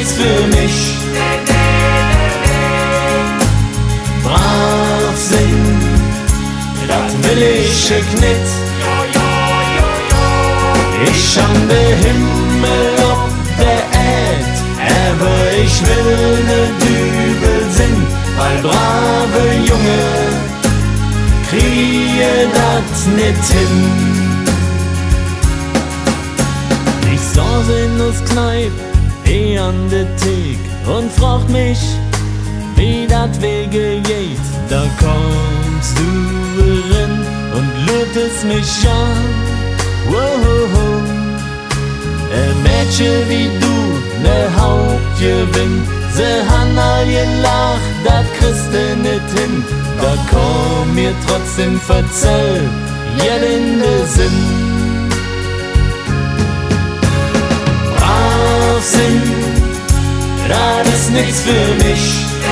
nichts für mich. Brav sind, das will ich nicht. Ich an der Himmel ob der Erd, aber ich will ne Dübel sind, weil brave Junge kriege das nicht hin. Ich saß in das Kneip, an der Thek und fragt mich, wie dat Wege geht. Da kommst du rein und lütest mich an. Wow, ein Mädchen wie du, ne Hauptgewinn, se han all gelacht, dat kriegst du nicht hin. Da komm mir trotzdem verzeih, jeden Sinn. Brav sind, das ist nichts für mich.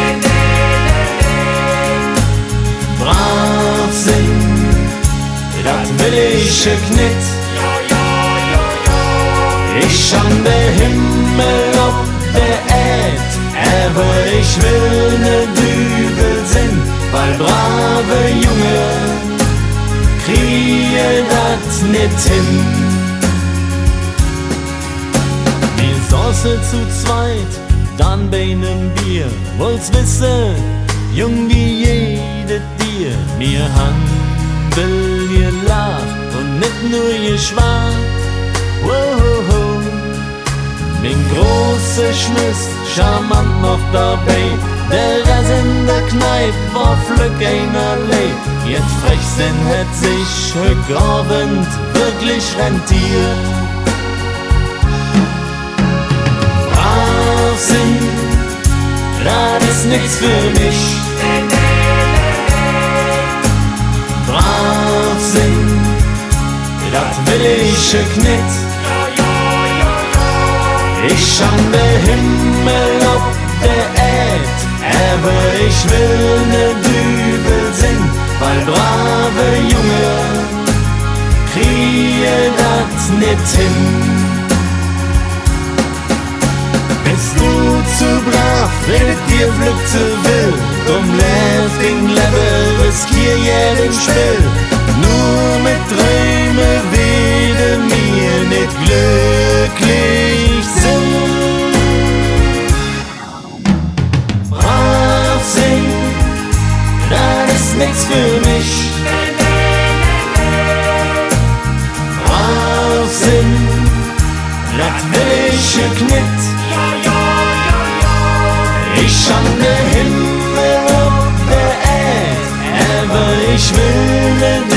Brav sind, das will ich nicht. Ich an der Himmel ob der Erd, aber ich will ne Dübel sind, weil brave Junge kriege das nicht hin. Wir saßen zu zweit, dann bei nem Bier, wollt's wissen, jung wie jede Tier. Wir han will gelacht und nicht nur geschwart. Wow, mein große Schmiss, charmant noch dabei. Der Rest in der Kneipe war flück einerlei. Jetzt Frechsinn hätt sich heute Abend wirklich rentiert. Brav sind, das ist nichts für mich. Brav sind, das will ich nicht. Ich an der Himmel ob der Erd, aber ich will ne Dübel sind, weil brave Junge kriege das nicht hin. Bist du zu brav, wenn dir Glück zu will, drum läuft den Level, riskier jeden Spiel. Nur mit Träume werde mir nicht glücklich sind. Brav sind, das ist nichts für mich. Brav sind, das will ich nicht. Ich an der Himmel ob der Erd, aber ich will nicht.